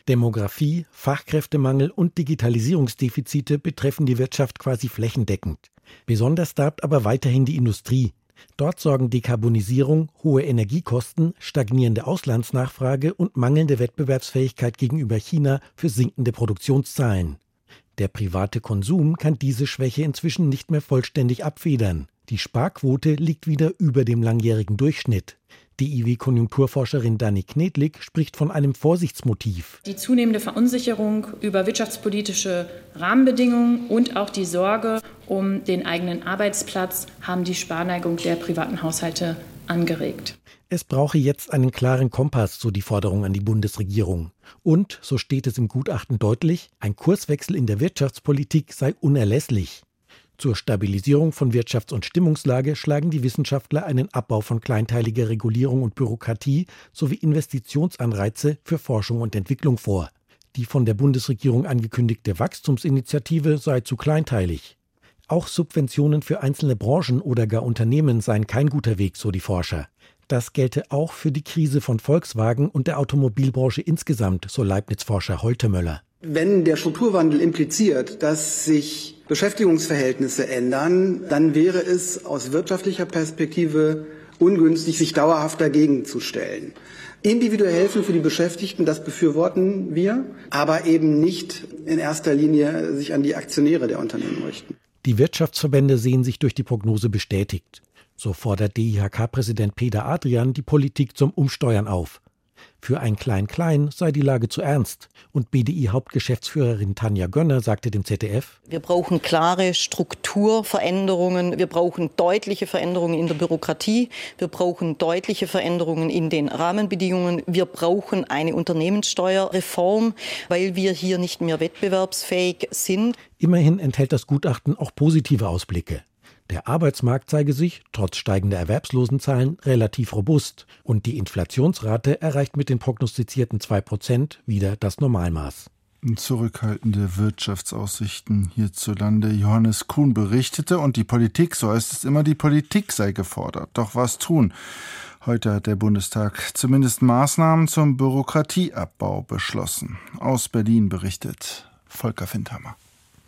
Demografie, Fachkräftemangel und Digitalisierungsdefizite betreffen die Wirtschaft quasi flächendeckend. Besonders darbt aber weiterhin die Industrie. Dort sorgen Dekarbonisierung, hohe Energiekosten, stagnierende Auslandsnachfrage und mangelnde Wettbewerbsfähigkeit gegenüber China für sinkende Produktionszahlen. Der private Konsum kann diese Schwäche inzwischen nicht mehr vollständig abfedern. Die Sparquote liegt wieder über dem langjährigen Durchschnitt. D I W-Konjunkturforscherin Dani Knedlik spricht von einem Vorsichtsmotiv. Die zunehmende Verunsicherung über wirtschaftspolitische Rahmenbedingungen und auch die Sorge um den eigenen Arbeitsplatz haben die Sparneigung der privaten Haushalte angeregt. Es brauche jetzt einen klaren Kompass, so die Forderung an die Bundesregierung. Und, so steht es im Gutachten deutlich, ein Kurswechsel in der Wirtschaftspolitik sei unerlässlich. Zur Stabilisierung von Wirtschafts- und Stimmungslage schlagen die Wissenschaftler einen Abbau von kleinteiliger Regulierung und Bürokratie sowie Investitionsanreize für Forschung und Entwicklung vor. Die von der Bundesregierung angekündigte Wachstumsinitiative sei zu kleinteilig. Auch Subventionen für einzelne Branchen oder gar Unternehmen seien kein guter Weg, so die Forscher. Das gelte auch für die Krise von Volkswagen und der Automobilbranche insgesamt, so Leibniz-Forscher Holtemöller. Wenn der Strukturwandel impliziert, dass sich Beschäftigungsverhältnisse ändern, dann wäre es aus wirtschaftlicher Perspektive ungünstig, sich dauerhaft dagegen zu stellen. Individuelle Hilfen für die Beschäftigten, das befürworten wir, aber eben nicht in erster Linie sich an die Aktionäre der Unternehmen richten. Die Wirtschaftsverbände sehen sich durch die Prognose bestätigt. So fordert D I H K-Präsident Peter Adrian die Politik zum Umsteuern auf. Für ein Klein-Klein sei die Lage zu ernst. Und B D I-Hauptgeschäftsführerin Tanja Gönner sagte dem Z D F: Wir brauchen klare Strukturveränderungen. Wir brauchen deutliche Veränderungen in der Bürokratie. Wir brauchen deutliche Veränderungen in den Rahmenbedingungen. Wir brauchen eine Unternehmenssteuerreform, weil wir hier nicht mehr wettbewerbsfähig sind. Immerhin enthält das Gutachten auch positive Ausblicke. Der Arbeitsmarkt zeige sich, trotz steigender Erwerbslosenzahlen, relativ robust und die Inflationsrate erreicht mit den prognostizierten zwei Prozent wieder das Normalmaß. Zurückhaltende Wirtschaftsaussichten hierzulande. Johannes Kuhn berichtete und die Politik, so heißt es immer, die Politik sei gefordert. Doch was tun? Heute hat der Bundestag zumindest Maßnahmen zum Bürokratieabbau beschlossen. Aus Berlin berichtet Volker Findhammer.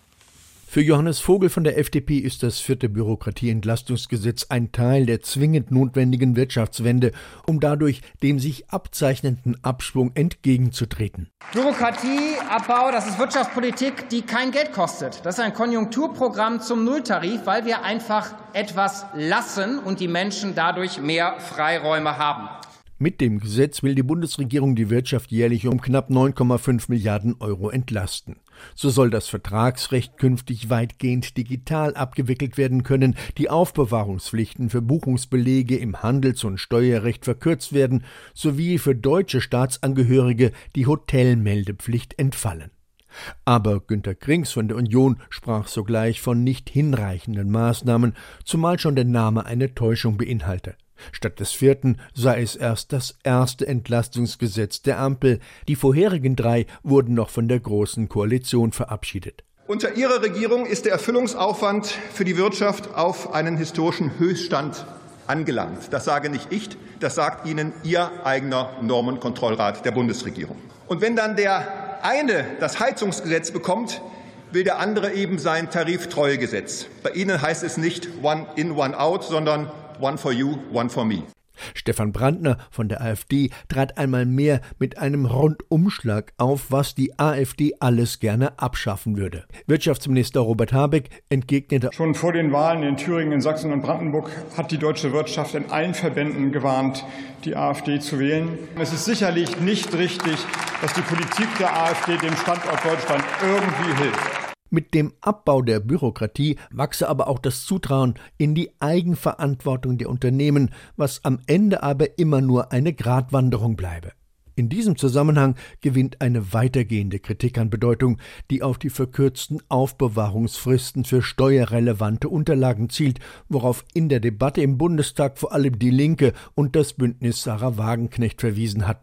Für Johannes Vogel von der F D P ist das vierte Bürokratieentlastungsgesetz ein Teil der zwingend notwendigen Wirtschaftswende, um dadurch dem sich abzeichnenden Abschwung entgegenzutreten. Bürokratieabbau, das ist Wirtschaftspolitik, die kein Geld kostet. Das ist ein Konjunkturprogramm zum Nulltarif, weil wir einfach etwas lassen und die Menschen dadurch mehr Freiräume haben. Mit dem Gesetz will die Bundesregierung die Wirtschaft jährlich um knapp neun Komma fünf Milliarden Euro entlasten. So soll das Vertragsrecht künftig weitgehend digital abgewickelt werden können, die Aufbewahrungspflichten für Buchungsbelege im Handels- und Steuerrecht verkürzt werden, sowie für deutsche Staatsangehörige die Hotelmeldepflicht entfallen. Aber Günter Krings von der Union sprach sogleich von nicht hinreichenden Maßnahmen, zumal schon der Name eine Täuschung beinhalte. Statt des vierten sei es erst das erste Entlastungsgesetz der Ampel. Die vorherigen drei wurden noch von der Großen Koalition verabschiedet. Unter Ihrer Regierung ist der Erfüllungsaufwand für die Wirtschaft auf einen historischen Höchststand angelangt. Das sage nicht ich, das sagt Ihnen Ihr eigener Normenkontrollrat der Bundesregierung. Und wenn dann der eine das Heizungsgesetz bekommt, will der andere eben sein Tariftreuegesetz. Bei Ihnen heißt es nicht one in, one out, sondern one for you, one for me. Stefan Brandner von der AfD trat einmal mehr mit einem Rundumschlag auf, was die AfD alles gerne abschaffen würde. Wirtschaftsminister Robert Habeck entgegnete: Schon vor den Wahlen in Thüringen, in Sachsen und Brandenburg hat die deutsche Wirtschaft in allen Verbänden gewarnt, die AfD zu wählen. Es ist sicherlich nicht richtig, dass die Politik der AfD dem Standort Deutschland irgendwie hilft. Mit dem Abbau der Bürokratie wachse aber auch das Zutrauen in die Eigenverantwortung der Unternehmen, was am Ende aber immer nur eine Gratwanderung bleibe. In diesem Zusammenhang gewinnt eine weitergehende Kritik an Bedeutung, die auf die verkürzten Aufbewahrungsfristen für steuerrelevante Unterlagen zielt, worauf in der Debatte im Bundestag vor allem die Linke und das Bündnis Sarah Wagenknecht verwiesen hatten.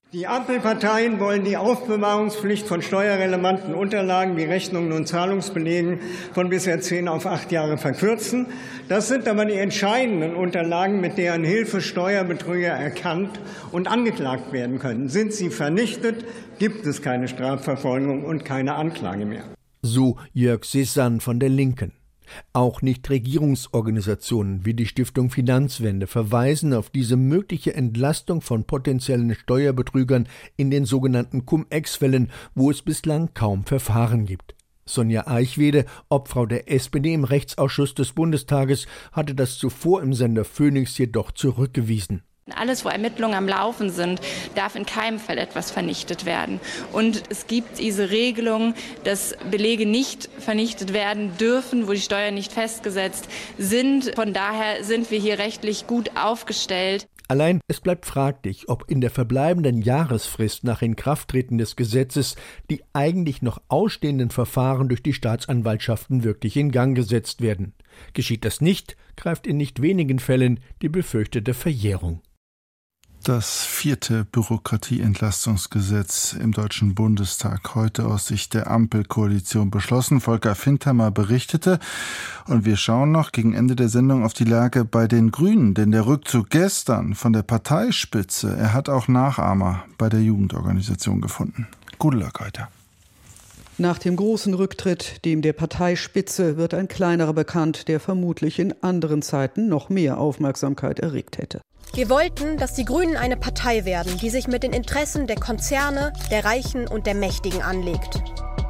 Die Ampelparteien wollen die Aufbewahrungspflicht von steuerrelevanten Unterlagen wie Rechnungen und Zahlungsbelegen von bisher zehn auf acht Jahre verkürzen. Das sind aber die entscheidenden Unterlagen, mit deren Hilfe Steuerbetrüger erkannt und angeklagt werden können. Sind sie vernichtet, gibt es keine Strafverfolgung und keine Anklage mehr. So Jörg Sessan von der Linken. Auch Nichtregierungsorganisationen wie die Stiftung Finanzwende verweisen auf diese mögliche Entlastung von potenziellen Steuerbetrügern in den sogenannten Cum-Ex-Fällen, wo es bislang kaum Verfahren gibt. Sonja Eichwede, Obfrau der S P D im Rechtsausschuss des Bundestages, hatte das zuvor im Sender Phoenix jedoch zurückgewiesen. Alles, wo Ermittlungen am Laufen sind, darf in keinem Fall etwas vernichtet werden. Und es gibt diese Regelung, dass Belege nicht vernichtet werden dürfen, wo die Steuern nicht festgesetzt sind. Von daher sind wir hier rechtlich gut aufgestellt. Allein es bleibt fraglich, ob in der verbleibenden Jahresfrist nach Inkrafttreten des Gesetzes die eigentlich noch ausstehenden Verfahren durch die Staatsanwaltschaften wirklich in Gang gesetzt werden. Geschieht das nicht, greift in nicht wenigen Fällen die befürchtete Verjährung. Das vierte Bürokratieentlastungsgesetz im Deutschen Bundestag heute aus Sicht der Ampelkoalition beschlossen. Volker Fintermer berichtete. Und wir schauen noch gegen Ende der Sendung auf die Lage bei den Grünen. Denn der Rückzug gestern von der Parteispitze, er hat auch Nachahmer bei der Jugendorganisation gefunden. Gute Leute. Nach dem großen Rücktritt, dem der Parteispitze, wird ein kleinerer bekannt, der vermutlich in anderen Zeiten noch mehr Aufmerksamkeit erregt hätte. Wir wollten, dass die Grünen eine Partei werden, die sich mit den Interessen der Konzerne, der Reichen und der Mächtigen anlegt.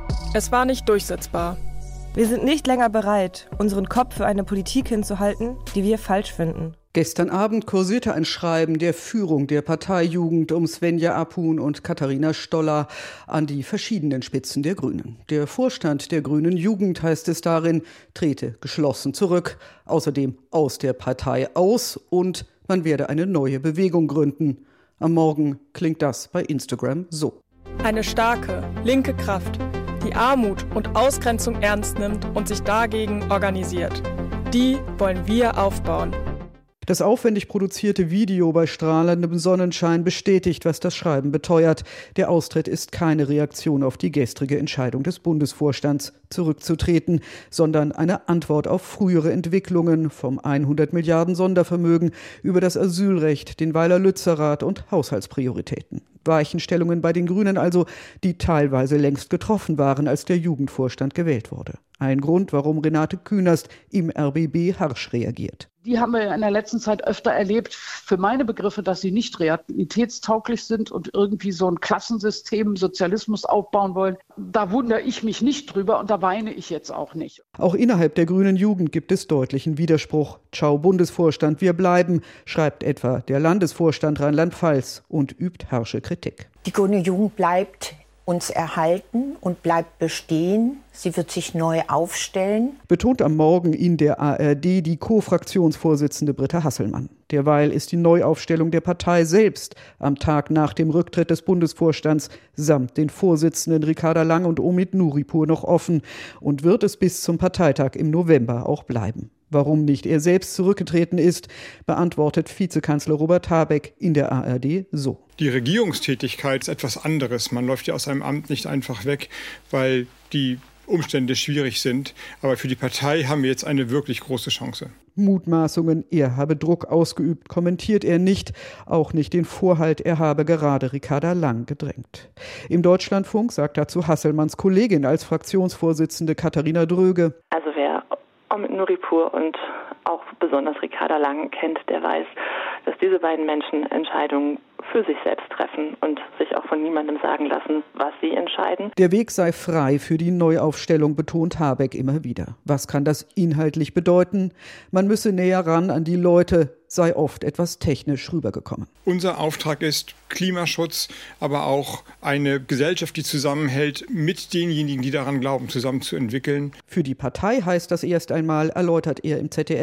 Es war nicht durchsetzbar. Wir sind nicht länger bereit, unseren Kopf für eine Politik hinzuhalten, die wir falsch finden. Gestern Abend kursierte ein Schreiben der Führung der Parteijugend um Svenja Apun und Katharina Stoller an die verschiedenen Spitzen der Grünen. Der Vorstand der Grünen Jugend, heißt es darin, trete geschlossen zurück, außerdem aus der Partei aus und man werde eine neue Bewegung gründen. Am Morgen klingt das bei Instagram so. Eine starke, linke Kraft, die Armut und Ausgrenzung ernst nimmt und sich dagegen organisiert. Die wollen wir aufbauen. Das aufwendig produzierte Video bei strahlendem Sonnenschein bestätigt, was das Schreiben beteuert. Der Austritt ist keine Reaktion auf die gestrige Entscheidung des Bundesvorstands, zurückzutreten, sondern eine Antwort auf frühere Entwicklungen vom hundert Milliarden Sondervermögen über das Asylrecht, den Weiler-Lützer-Rat und Haushaltsprioritäten. Weichenstellungen bei den Grünen also, die teilweise längst getroffen waren, als der Jugendvorstand gewählt wurde. Ein Grund, warum Renate Künast im R B B harsch reagiert. Die haben wir in der letzten Zeit öfter erlebt, für meine Begriffe, dass sie nicht realitätstauglich sind und irgendwie so ein Klassensystem, Sozialismus aufbauen wollen. Da wundere ich mich nicht drüber und da weine ich jetzt auch nicht. Auch innerhalb der grünen Jugend gibt es deutlichen Widerspruch. Ciao Bundesvorstand, wir bleiben, schreibt etwa der Landesvorstand Rheinland-Pfalz und übt harsche Kritik. Die grüne Jugend bleibt uns erhalten und bleibt bestehen. Sie wird sich neu aufstellen. Betont am Morgen in der A R D die Co-Fraktionsvorsitzende Britta Hasselmann. Derweil ist die Neuaufstellung der Partei selbst am Tag nach dem Rücktritt des Bundesvorstands samt den Vorsitzenden Ricarda Lang und Omid Nuripur noch offen und wird es bis zum Parteitag im November auch bleiben. Warum nicht er selbst zurückgetreten ist, beantwortet Vizekanzler Robert Habeck in der A R D so. Die Regierungstätigkeit ist etwas anderes. Man läuft ja aus einem Amt nicht einfach weg, weil die Umstände schwierig sind. Aber für die Partei haben wir jetzt eine wirklich große Chance. Mutmaßungen, er habe Druck ausgeübt, kommentiert er nicht. Auch nicht den Vorhalt, er habe gerade Ricarda Lang gedrängt. Im Deutschlandfunk sagt dazu Hasselmanns Kollegin als Fraktionsvorsitzende Katharina Dröge. Also wer Omid Nuripur und auch besonders Ricarda Lang kennt, der weiß, dass diese beiden Menschen Entscheidungen für sich selbst treffen und sich auch von niemandem sagen lassen, was sie entscheiden. Der Weg sei frei für die Neuaufstellung, betont Habeck immer wieder. Was kann das inhaltlich bedeuten? Man müsse näher ran an die Leute, sei oft etwas technisch rübergekommen. Unser Auftrag ist Klimaschutz, aber auch eine Gesellschaft, die zusammenhält, mit denjenigen, die daran glauben, zusammen zu entwickeln. Für die Partei heißt das erst einmal, erläutert er im Z D F.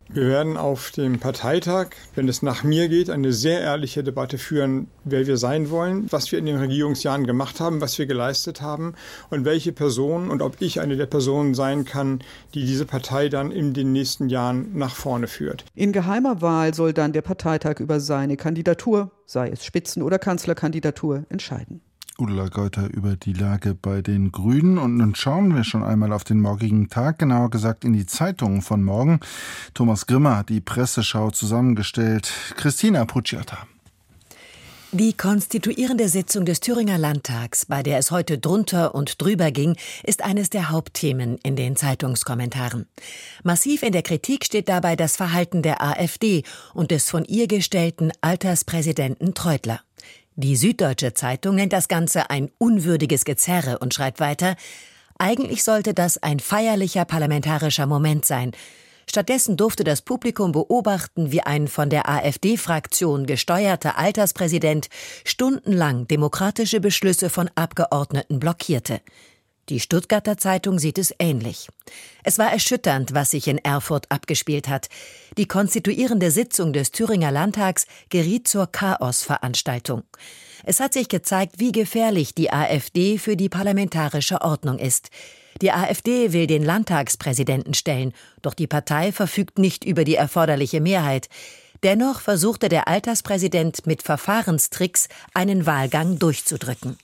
Wir werden auf dem Parteitag, wenn es nach mir geht, eine sehr ehrliche Debatte führen, wer wir sein wollen, was wir in den Regierungsjahren gemacht haben, was wir geleistet haben und welche Personen und ob ich eine der Personen sein kann, die diese Partei dann in den nächsten Jahren nach vorne führt. In geheimer Wahl soll dann der Parteitag über seine Kandidatur, sei es Spitzen- oder Kanzlerkandidatur, entscheiden. Ursula Geuter über die Lage bei den Grünen. Und nun schauen wir schon einmal auf den morgigen Tag, genauer gesagt in die Zeitungen von morgen. Thomas Grimmer hat die Presseschau zusammengestellt. Christina Pucciata. Die konstituierende Sitzung des Thüringer Landtags, bei der es heute drunter und drüber ging, ist eines der Hauptthemen in den Zeitungskommentaren. Massiv in der Kritik steht dabei das Verhalten der AfD und des von ihr gestellten Alterspräsidenten Treutler. Die Süddeutsche Zeitung nennt das Ganze ein unwürdiges Gezerre und schreibt weiter: Eigentlich sollte das ein feierlicher parlamentarischer Moment sein. Stattdessen durfte das Publikum beobachten, wie ein von der AfD-Fraktion gesteuerter Alterspräsident stundenlang demokratische Beschlüsse von Abgeordneten blockierte. Die Stuttgarter Zeitung sieht es ähnlich. Es war erschütternd, was sich in Erfurt abgespielt hat. Die konstituierende Sitzung des Thüringer Landtags geriet zur Chaosveranstaltung. Es hat sich gezeigt, wie gefährlich die AfD für die parlamentarische Ordnung ist. Die AfD will den Landtagspräsidenten stellen, doch die Partei verfügt nicht über die erforderliche Mehrheit. Dennoch versuchte der Alterspräsident mit Verfahrenstricks einen Wahlgang durchzudrücken.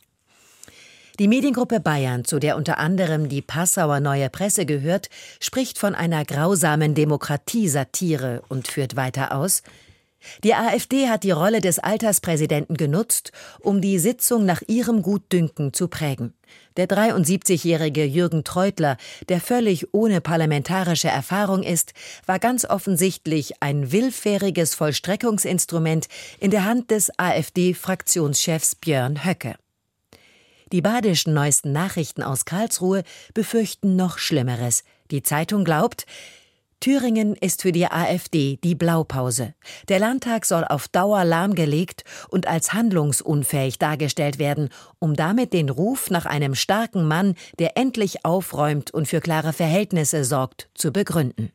Die Mediengruppe Bayern, zu der unter anderem die Passauer Neue Presse gehört, spricht von einer grausamen Demokratiesatire und führt weiter aus: Die AfD hat die Rolle des Alterspräsidenten genutzt, um die Sitzung nach ihrem Gutdünken zu prägen. Der dreiundsiebzigjährige Jürgen Treutler, der völlig ohne parlamentarische Erfahrung ist, war ganz offensichtlich ein willfähriges Vollstreckungsinstrument in der Hand des AfD-Fraktionschefs Björn Höcke. Die badischen neuesten Nachrichten aus Karlsruhe befürchten noch Schlimmeres. Die Zeitung glaubt, Thüringen ist für die AfD die Blaupause. Der Landtag soll auf Dauer lahmgelegt und als handlungsunfähig dargestellt werden, um damit den Ruf nach einem starken Mann, der endlich aufräumt und für klare Verhältnisse sorgt, zu begründen.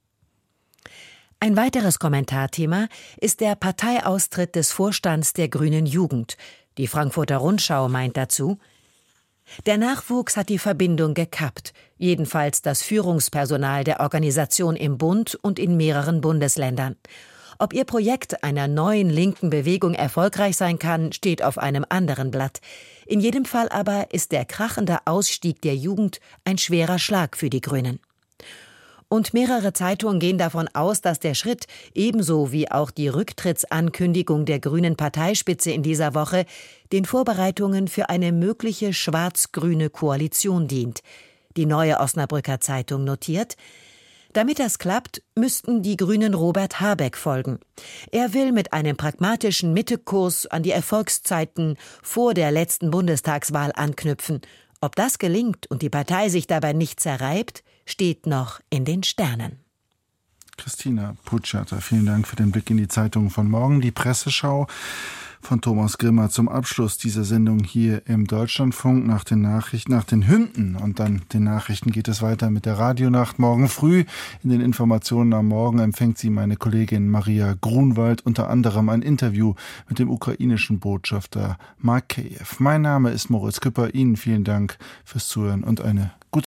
Ein weiteres Kommentarthema ist der Parteiaustritt des Vorstands der Grünen Jugend. Die Frankfurter Rundschau meint dazu: Der Nachwuchs hat die Verbindung gekappt, jedenfalls das Führungspersonal der Organisation im Bund und in mehreren Bundesländern. Ob ihr Projekt einer neuen linken Bewegung erfolgreich sein kann, steht auf einem anderen Blatt. In jedem Fall aber ist der krachende Ausstieg der Jugend ein schwerer Schlag für die Grünen. Und mehrere Zeitungen gehen davon aus, dass der Schritt, ebenso wie auch die Rücktrittsankündigung der grünen Parteispitze in dieser Woche, den Vorbereitungen für eine mögliche schwarz-grüne Koalition dient. Die Neue Osnabrücker Zeitung notiert: Damit das klappt, müssten die Grünen Robert Habeck folgen. Er will mit einem pragmatischen Mittekurs an die Erfolgszeiten vor der letzten Bundestagswahl anknüpfen. Ob das gelingt und die Partei sich dabei nicht zerreibt, steht noch in den Sternen. Christina Pucciata, vielen Dank für den Blick in die Zeitungen von morgen. Die Presseschau von Thomas Grimmer zum Abschluss dieser Sendung hier im Deutschlandfunk. Nach den Nachrichten, nach den Hymnen und dann den Nachrichten geht es weiter mit der Radionacht. Morgen früh in den Informationen am Morgen empfängt Sie meine Kollegin Maria Grunwald, unter anderem ein Interview mit dem ukrainischen Botschafter Makeyev. Mein Name ist Moritz Küpper. Ihnen vielen Dank fürs Zuhören und eine